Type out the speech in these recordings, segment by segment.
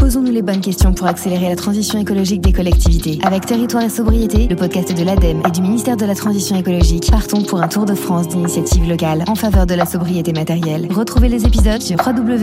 Posons-nous les bonnes questions pour accélérer la transition écologique des collectivités. Avec Territoire et Sobriété, le podcast de l'ADEME et du ministère de la Transition écologique, partons pour un tour de France d'initiatives locales en faveur de la sobriété matérielle. Retrouvez les épisodes sur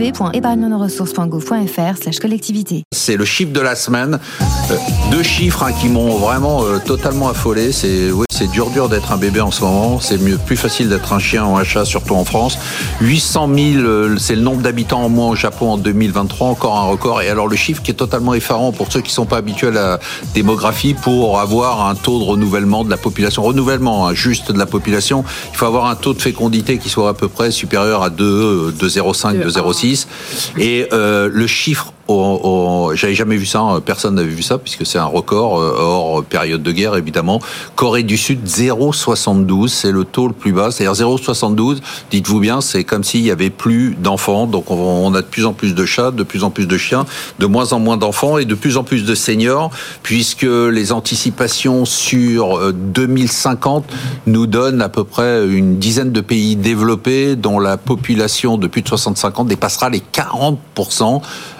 www.épargnenosressources.gouv.fr/collectivité. C'est le chiffre de la semaine. Deux chiffres qui m'ont vraiment totalement affolé. C'est dur d'être un bébé en ce moment. C'est plus facile d'être un chien ou un chat, surtout en France. 800 000, c'est le nombre d'habitants en moins au Japon en 2023, encore un record. Et alors le chiffre qui est totalement effarant pour ceux qui ne sont pas habitués à la démographie, pour avoir un taux de renouvellement de la population, juste de la population, il faut avoir un taux de fécondité qui soit à peu près supérieur à 2,05, 2,06. Et le chiffre, j'avais jamais vu ça, personne n'avait vu ça, puisque c'est un record, hors période de guerre évidemment. Corée du Sud, 0,72, c'est le taux le plus bas, c'est-à-dire 0,72, dites-vous bien, c'est comme s'il y avait plus d'enfants, donc on a de plus en plus de chats, de plus en plus de chiens, de moins en moins d'enfants et de plus en plus de seniors, puisque les anticipations sur 2050 nous donnent à peu près une dizaine de pays développés dont la population de plus de 65 ans dépassera les 40%.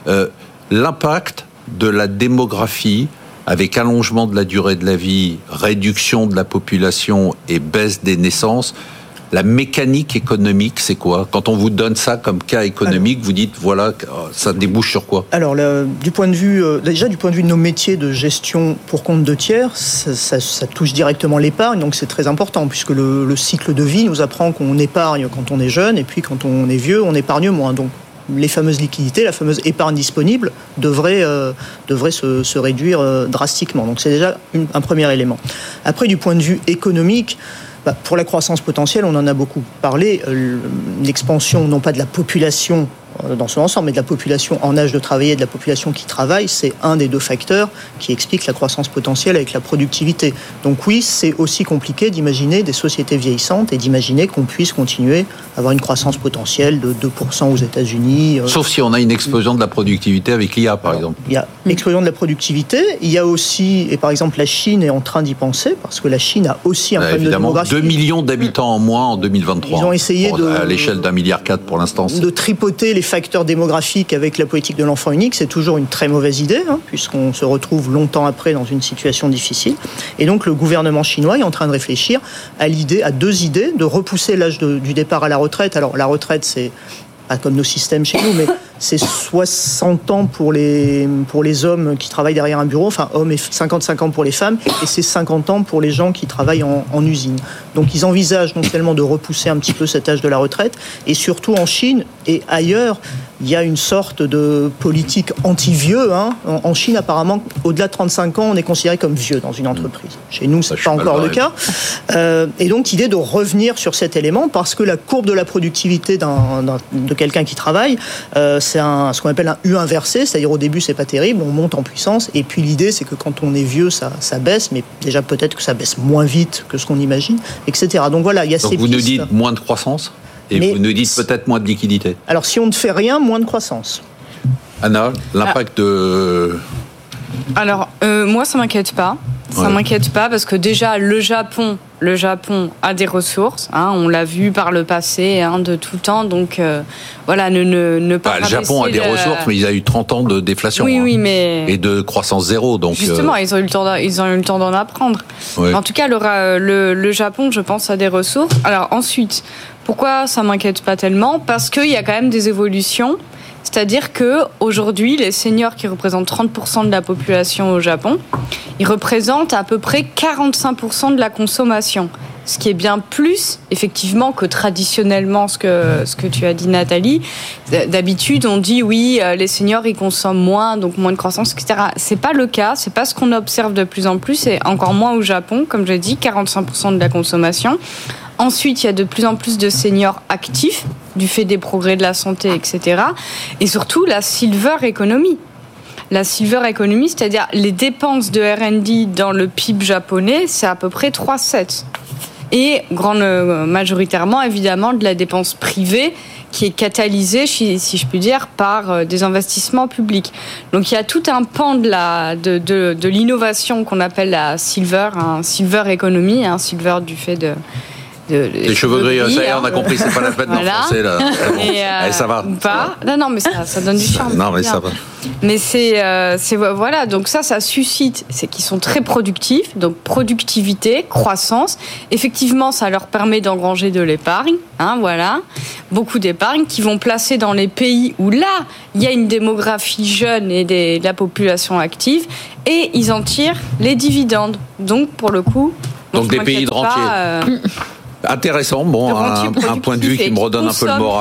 L'impact de la démographie, avec allongement de la durée de la vie, réduction de la population et baisse des naissances, la mécanique économique, c'est quoi ? Quand on vous donne ça comme cas économique, vous dites, voilà, ça débouche sur quoi ? Alors, du point de vue de nos métiers de gestion pour compte de tiers, ça touche directement l'épargne, donc c'est très important, puisque le cycle de vie nous apprend qu'on épargne quand on est jeune, et puis quand on est vieux, on épargne moins. Donc, les fameuses liquidités, la fameuse épargne disponible devrait se réduire drastiquement. Donc c'est déjà un premier élément. Après, du point de vue économique, pour la croissance potentielle, on en a beaucoup parlé, l'expansion non pas de la population dans son ensemble, mais de la population en âge de travailler et de la population qui travaille, c'est un des deux facteurs qui explique la croissance potentielle avec la productivité. Donc oui, c'est aussi compliqué d'imaginer des sociétés vieillissantes et d'imaginer qu'on puisse continuer à avoir une croissance potentielle de 2% aux États-Unis. Sauf si on a une explosion de la productivité avec l'IA, par exemple. Il y a l'explosion de la productivité. Il y a aussi, et par exemple la Chine est en train d'y penser, parce que la Chine a aussi un problème de démographie. 2 millions d'habitants en moins en 2023. Ils ont essayé à l'échelle d'1,4 milliard pour l'instant. De tripoter les facteurs démographiques avec la politique de l'enfant unique, c'est toujours une très mauvaise idée, puisqu'on se retrouve longtemps après dans une situation difficile. Et donc le gouvernement chinois est en train de réfléchir à deux idées, de repousser l'âge du départ à la retraite. Alors la retraite, c'est pas comme nos systèmes chez nous, mais c'est 60 ans pour les hommes qui travaillent derrière un bureau, enfin hommes, et 55 ans pour les femmes, et c'est 50 ans pour les gens qui travaillent en usine. Donc ils envisagent non seulement de repousser un petit peu cet âge de la retraite, et surtout en Chine et ailleurs, il y a une sorte de politique anti-vieux. En Chine, apparemment, au-delà de 35 ans, on est considéré comme vieux dans une entreprise. Chez nous, c'est pas encore le cas. Et donc, l'idée de revenir sur cet élément, parce que la courbe de la productivité de quelqu'un qui travaille, c'est ce qu'on appelle un U inversé, c'est-à-dire au début, c'est pas terrible, on monte en puissance, et puis l'idée, c'est que quand on est vieux, ça baisse, mais déjà peut-être que ça baisse moins vite que ce qu'on imagine, etc. Donc voilà, il y a ces pistes. Donc vous nous dites moins de croissance ? Et vous nous dites peut-être moins de liquidité. Alors, si on ne fait rien, moins de croissance. Anna, l'impact de... Alors, moi, ça m'inquiète pas. Ça m'inquiète pas parce que déjà, le Japon a des ressources. On l'a vu par le passé, de tout temps. Donc, voilà, ne pas... le Japon a des ressources, mais il a eu 30 ans de déflation. Oui, mais... Et de croissance zéro. Donc, justement, ils ont eu le temps d'en apprendre. Ouais. En tout cas, le Japon, je pense, a des ressources. Alors, ensuite... Pourquoi ça m'inquiète pas tellement ? Parce qu'il y a quand même des évolutions. C'est-à-dire qu'aujourd'hui, les seniors qui représentent 30% de la population au Japon, ils représentent à peu près 45% de la consommation. Ce qui est bien plus, effectivement, que traditionnellement, ce que tu as dit, Nathalie. D'habitude, on dit, oui, les seniors, ils consomment moins, donc moins de croissance, etc. C'est pas le cas, c'est pas ce qu'on observe de plus en plus, et encore moins au Japon, comme j'ai dit, 45% de la consommation. Ensuite, il y a de plus en plus de seniors actifs, du fait des progrès de la santé, etc. Et surtout, la silver economy. La silver economy, c'est-à-dire les dépenses de R&D dans le PIB japonais, c'est à peu près 3,7. Et majoritairement, évidemment, de la dépense privée qui est catalysée, si je puis dire, par des investissements publics. Donc il y a tout un pan de l'innovation qu'on appelle la silver economy, silver du fait les cheveux gris, ça y est, on a compris, c'est pas la peine d'en français, là. Et ça va. Pas. Non, mais ça donne du charme. Non, mais ça va. Mais voilà, donc ça suscite, c'est qu'ils sont très productifs, donc productivité, croissance. Effectivement, ça leur permet d'engranger de l'épargne, voilà, beaucoup d'épargne qui vont placer dans les pays où là, il y a une démographie jeune et de la population active, et ils en tirent les dividendes. Donc pour le coup, donc des pays de rentiers. Intéressant, bon, un point de vue qui me redonne un peu le moral.